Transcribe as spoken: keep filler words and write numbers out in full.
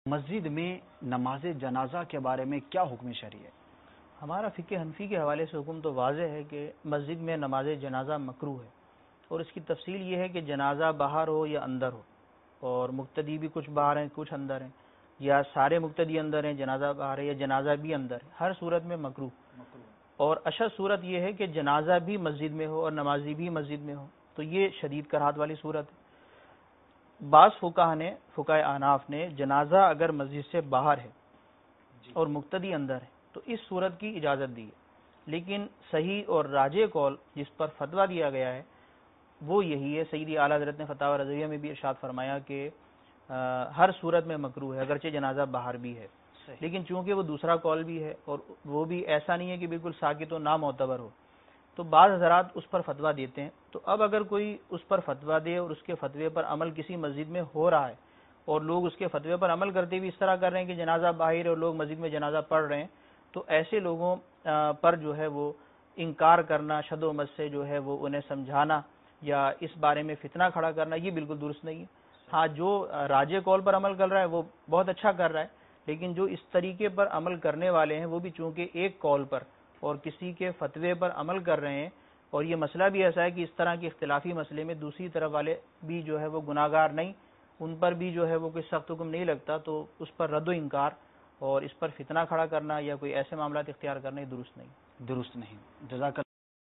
مسجد میں نماز جنازہ کے بارے میں کیا حکم شرعی ہے؟ ہمارا فقہ حنفی کے حوالے سے حکم تو واضح ہے کہ مسجد میں نماز جنازہ مکروہ ہے، اور اس کی تفصیل یہ ہے کہ جنازہ باہر ہو یا اندر ہو، اور مقتدی بھی کچھ باہر ہیں کچھ اندر ہیں، یا سارے مقتدی اندر ہیں جنازہ باہر ہے، یا جنازہ بھی اندر ہے، ہر صورت میں مکروہ۔ اور اشد صورت یہ ہے کہ جنازہ بھی مسجد میں ہو اور نمازی بھی مسجد میں ہو، تو یہ شدید کراہت والی صورت ہے۔ بعض فقہا نے فقہ احناف نے جنازہ اگر مسجد سے باہر ہے اور مقتدی اندر ہے تو اس صورت کی اجازت دی ہے، لیکن صحیح اور راجح قول جس پر فتویٰ دیا گیا ہے وہ یہی ہے۔ سیدی اعلیٰ حضرت نے فتاوی رضویہ میں بھی ارشاد فرمایا کہ ہر صورت میں مکروہ ہے، اگرچہ جنازہ باہر بھی ہے، لیکن چونکہ وہ دوسرا قول بھی ہے اور وہ بھی ایسا نہیں ہے کہ بالکل ساکت و نامعتبر ہو، تو بعض حضرات اس پر فتویٰ دیتے ہیں۔ تو اب اگر کوئی اس پر فتویٰ دے اور اس کے فتوے پر عمل کسی مسجد میں ہو رہا ہے اور لوگ اس کے فتوے پر عمل کرتے بھی اس طرح کر رہے ہیں کہ جنازہ باہر ہے اور لوگ مسجد میں جنازہ پڑھ رہے ہیں، تو ایسے لوگوں پر جو ہے وہ انکار کرنا، شد و مت سے جو ہے وہ انہیں سمجھانا یا اس بارے میں فتنہ کھڑا کرنا یہ بالکل درست نہیں ہے۔ ہاں، جو راجح قول پر عمل کر رہا ہے وہ بہت اچھا کر رہا ہے، لیکن جو اس طریقے پر عمل کرنے والے ہیں وہ بھی چونکہ ایک قول پر اور کسی کے فتوے پر عمل کر رہے ہیں، اور یہ مسئلہ بھی ایسا ہے کہ اس طرح کے اختلافی مسئلے میں دوسری طرف والے بھی جو ہے وہ گناہگار نہیں، ان پر بھی جو ہے وہ کوئی سخت حکم نہیں لگتا، تو اس پر رد و انکار اور اس پر فتنہ کھڑا کرنا یا کوئی ایسے معاملات اختیار کرنا یہ درست نہیں درست نہیں۔ جزاک